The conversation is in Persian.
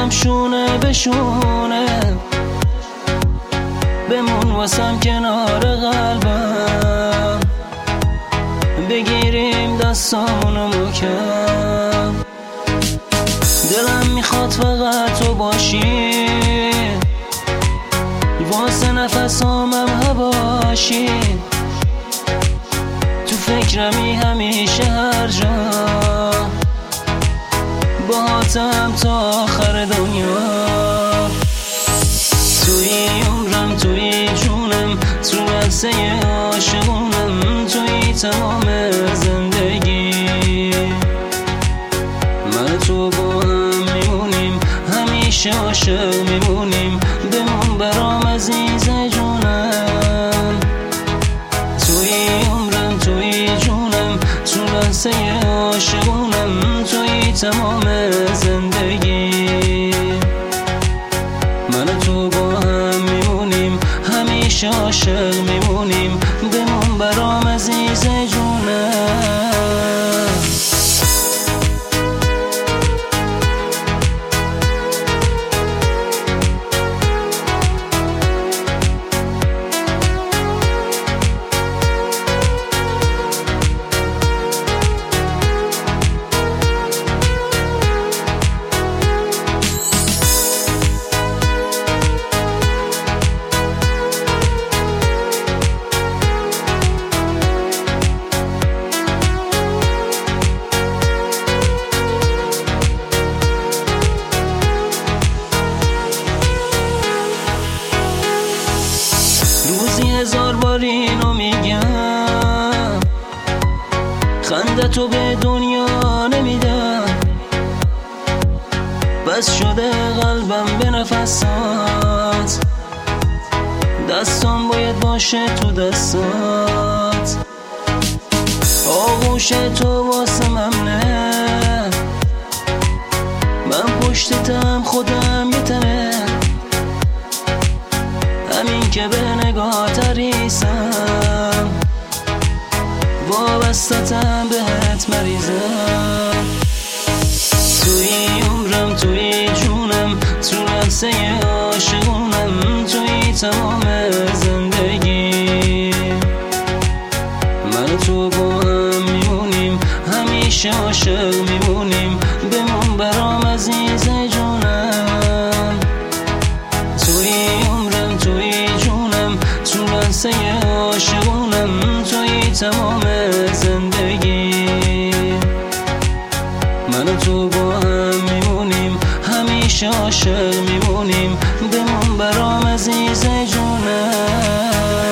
هم شونه به شونه، بمون واسم کنار قلبم، بگیریم دستامونو محکم. دلم میخواد فقط تو باشی، واسه نفسامم هواشی، تو فکرمی همیشه هر جا، باهاتم تا آخر دنیا. توی عمرم، توی جونم، تو لحظه عاشقونم، توی تمام زندگی. من تو با هم میمونیم، همیشه عاشق میمونیم، بمون برام عزیز جونم. توی عمرم، توی جونم، تو لحظه عاشقونم، توی تمام زندگی. من تو با هم میمونیم، همیشه عاشق میمونیم، بمون برام عزیز جونم. روزی 1000 بار اینو میگم، خنده تو به دنیا نمیدم، بس شده قلبم به نفسات، دستان باید باشه تو دستات، آغوش تو واسه ممنه، من پشتتم خودم یه تنه، همین که به نگاه تریسم، وابستتم بهت مریضم. توی عمرم، توی جونم، تو لحظه عاشقونم، توی تمام زندگی. من تو با هم میمونیم، همیشه عاشق میمونیم، بمون برام عزیز جونم. توی عمرم، توی جونم، تو لحظه عاشقونم، توی تمام زندگی. من تو با هم میمونیم، همیشه عاشق میمونیم، بمون برام عزیز جونم.